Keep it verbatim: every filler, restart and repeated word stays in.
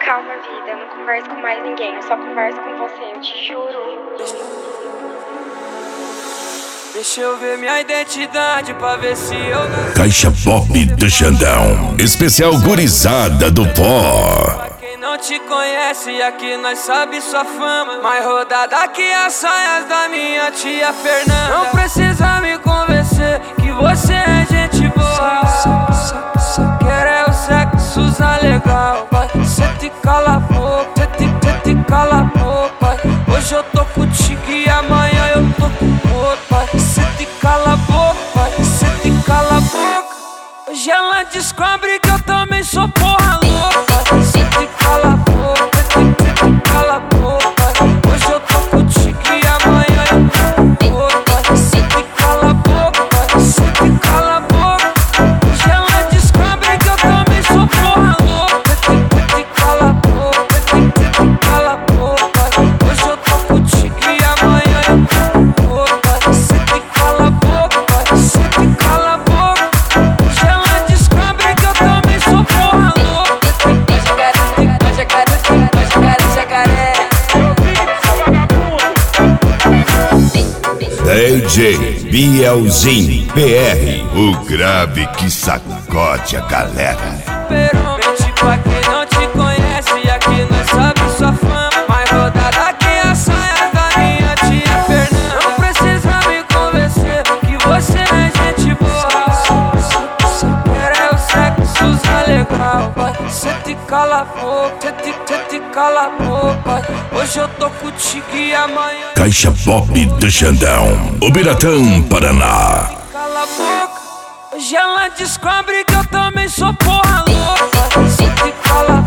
Calma, vida, eu não converso com mais ninguém, eu só converso com você, eu te juro. Deixa eu ver minha identidade pra ver se eu não... Caixa Pop do Xandão, especial gurizada do pó. Pra quem não te conhece, aqui nós sabe sua fama. Mais rodada que as saias da minha tia Fernanda. Não precisa me convencer que você é gente boa. Só, só, só quero é o sexo usar legal, vai. Cê te cala a boca, cê te, cê te cala a boca. Hoje eu tô contigo e amanhã eu tô com outro, vai. Cê te cala a boca, vai. Cê te cala a boca. Hoje ela descobre que eu também sou porra louca. Cê te cala a boca, cê te, cê te cala a boca. Hoje eu tô contigo e amanhã eu tô com outro, vai. Cê te cala a boca, vai. Cê te cala a boca. Hoje ela descobre que eu também sou porra louca. Cê te, cê te cala a boca, cê te, cê te cala a boca. Hoje eu tô contigo e amanhã eu tô com outro, vai. Cê te cala a boca, vai. Cê te cala a boca. Hoje ela descobre que eu também sou porra louca. D J Bielzinho P R, o grave que sacode a galera. Mente pra quem não te conhece, aqui nós sabe sua fama. Mais rodada que a saia da minha tia Fernanda. Não precisa me convencer que você é gente boa. Só quero é o sexo usar legal, vai. Cê te cala a boca, cê te, cê te cala a boca. Hoje eu tô contigo e amanhã... Caixa Pop do Xandão, Ubiratã, Paraná. Cala a boca. Hoje ela descobre que eu também sou porra louca. Cê te cala a